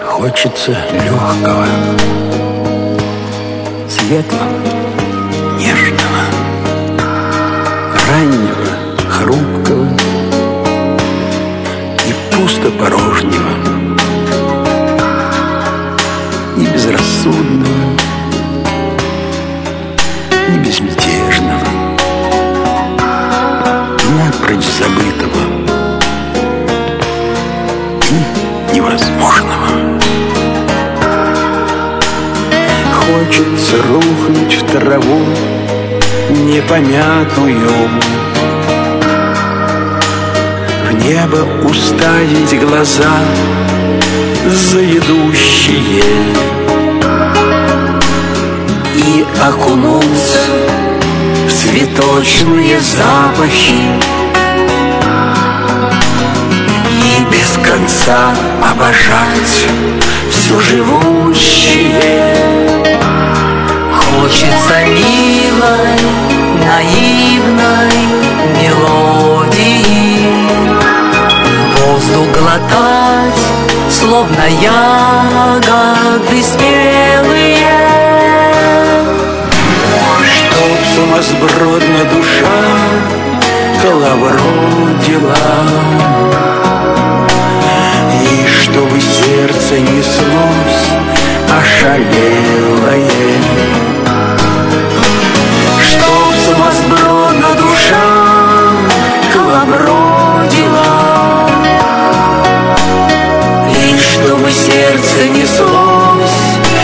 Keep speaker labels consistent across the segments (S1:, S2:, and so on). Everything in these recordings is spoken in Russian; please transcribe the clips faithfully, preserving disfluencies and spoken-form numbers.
S1: Хочется легкого, светлого, нежного, раннего, хрупкого и пусто-порожнего, не безрассудного, не безмятежного, напрочь забытого и невозможного. Хочется рухнуть в траву непомятую, в небо уставить глаза заедущие и окунуться в цветочные запахи и без конца обожать все живущее.
S2: Хочется милой, наивной мелодии, воздух глотать, словно ягоды спелые.
S1: Чтоб сумасбродно душа коловродила, и чтобы сердце неслось ошалелое.
S2: Чтоб сумасбродно душа коловродила, и чтобы сердце неслось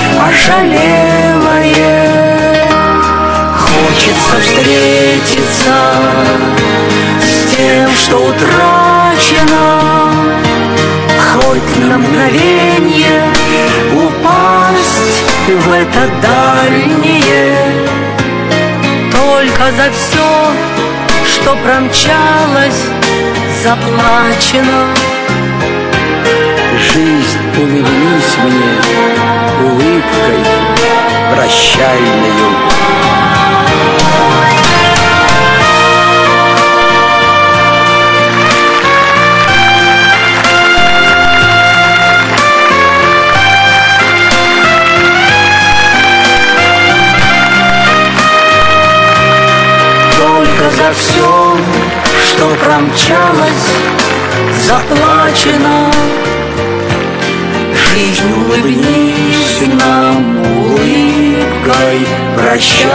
S2: ошалелое. Хочется встретиться с тем, что утрачено, хоть на мгновенье упасть в это дальнее. Только за все, что промчалось, заплачено.
S1: Жизнь, улыбнись мне улыбкой прощальною.
S2: Только за все, что промчалось, заплачено. Жизнь, улыбнись нам улыбкой прощальною.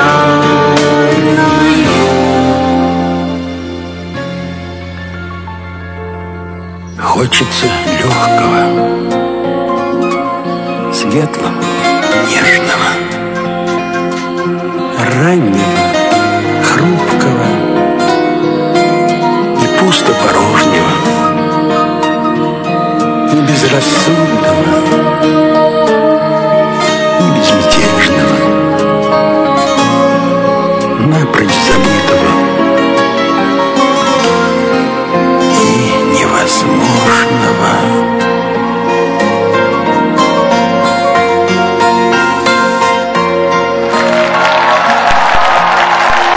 S1: Хочется легкого, светлого, нежного, раннего,